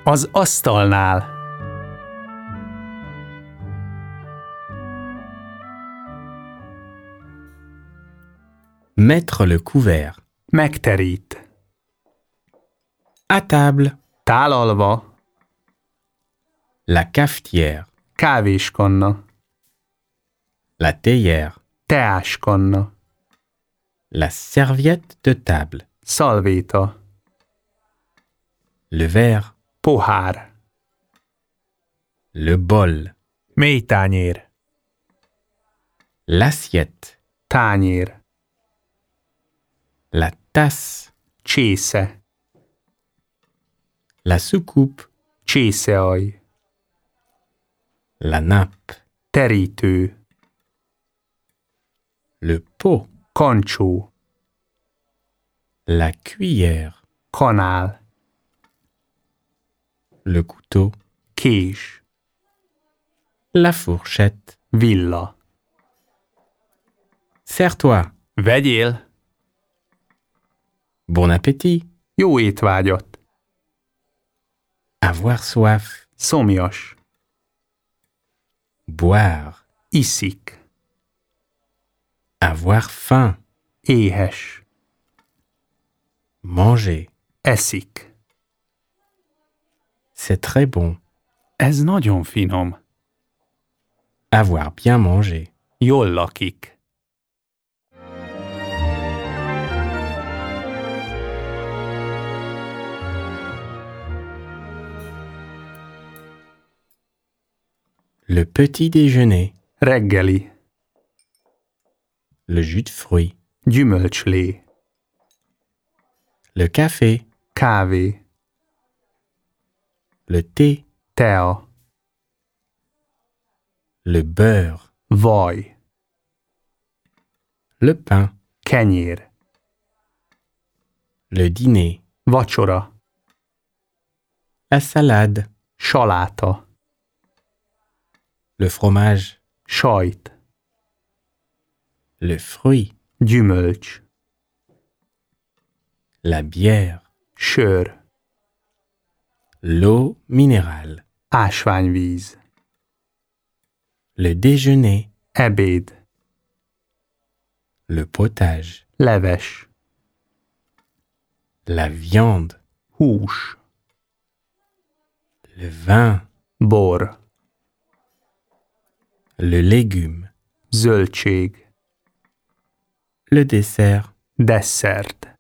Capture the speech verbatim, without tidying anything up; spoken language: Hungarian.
Az asztalnál. Mettre le couvert. Megterít. À table. Tálalva. La cafetière. Kávéskanna. La théière. Teáskanna. La serviette de table. Szalvéta. Le verre. Pohár. Le bol. Mélytányér. L'assiette. Tányér. La tasse. Csésze. La soucoupe. Csészealj. La nappe. Terítő. Le pot. Kancsó. La cuillère. Kanál. Le couteau. Kés. La fourchette. Villa. Sers-toi. Vegyél. Bon appétit. Jó étvágyat. Avoir soif. Szomjas. Boire. Iszik. Avoir faim. Éhes. Manger. Eszik. C'est très bon. Ez nagyon finom. Avoir bien mangé. Jól lakik. Le petit déjeuner. Reggeli. Le jus de fruits. Gyümölcslé. Le café. Kávé. Le thé. Tea. Le beurre. Vaj. Le pain. Kenyér. Le dîner. Vacsora. La salade. Saláta. Le fromage. Sajt. Le fruit. Gyümölcs. La bière. Sör. L'eau minérale. Ásványvíz. Le déjeuner. Ebéd. Le potage. Leves. La viande. Hús. Le vin. Bor. Le légume. Zöldség. Le dessert. Desszert.